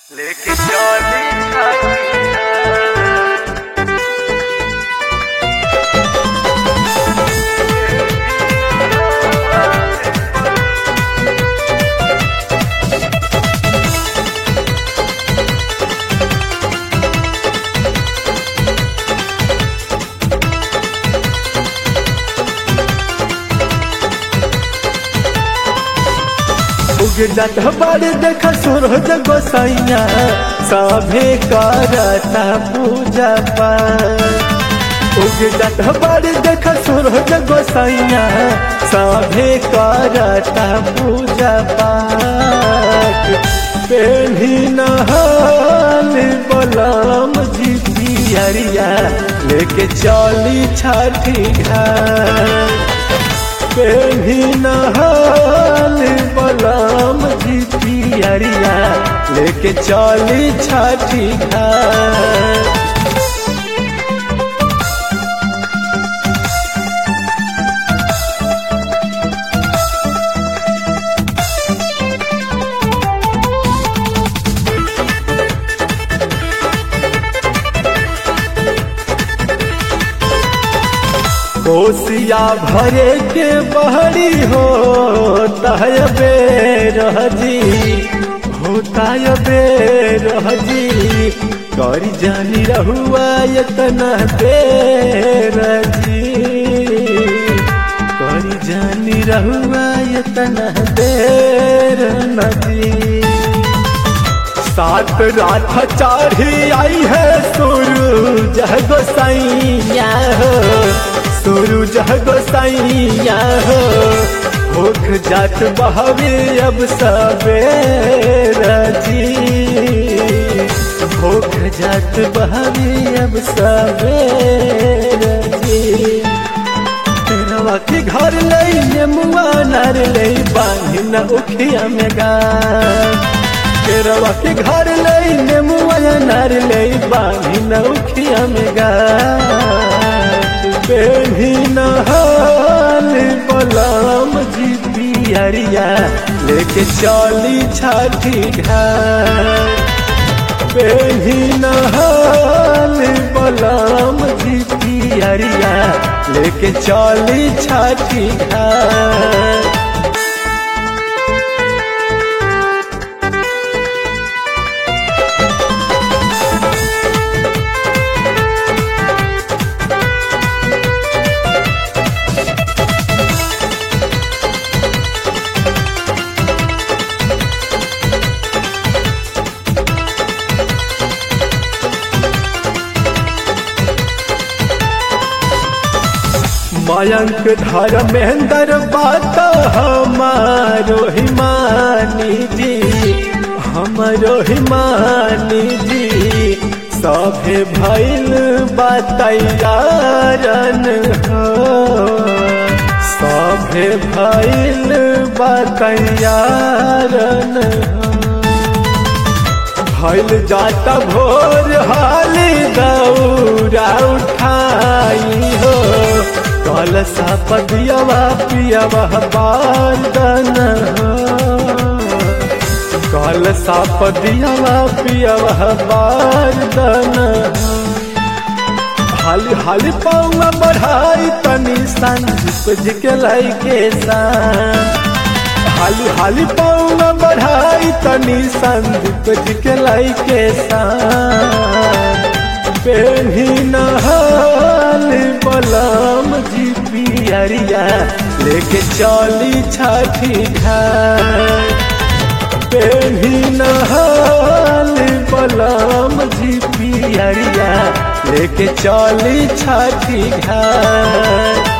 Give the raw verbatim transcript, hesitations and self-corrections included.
लेके चली जात बड़े देख सूरज गोसाइया सभे करता पूजा पाठ। उग जात बड़े देख सूरज गोसाइया सभे करता पूजा पाठ। पेढ़ी नहाल बलम जी पियरिया लेके चली छठी घाट। पेढ़ी नहाल बलम जी पियरिया लेके चली छठी घाट। कोसिया भरे के बहरी हो तहबे रहजी होता रहजी करी जानी रहुआ इतना देर जी। करी जानी रहुआ इतना देर नजी। सात रात चढ़ी आई है सूरज गोसाइया हो सूरज गोसाइया हो। होख जात बहवे अब सवेर जी। होख जात बहवे अब सवेर जी। तेरवा के घर ले मुआ नर ले बांधी न उखिया में गा। तेरवा के घर ले मुआ नर ले बांधी न उखिया में गा। पेढ़ी नहाल बलम जी पियरिया लेके चली छठी घाट। पेढ़ी नहाल बलम जी पियरिया लेके चली छठी घाट। मयंक धर्मेंद्र बात हमारो हिमानी जी हमारो हिमानी जी। सभे भइल बतैयारन हो सभे भइल बतैयारन हो। भइल जाता भोर हाली दौरा उठाई हो। कलसा पदियवा पियवा बारदन हो कलसा पदियवा पियवा बारदन हो। हाली हाली पाऊंगा बढ़ाई तनी संदीप जी के लाई के सान। हाली हाली पाऊंगा बढ़ाई तनी संदीप जी के लाई के सान। पेढ़ी नहाल बलम जी पियरिया लेके चली छठी घाट। पेढ़ी नहाल बलम जी पियरिया लेके चली छठी घाट।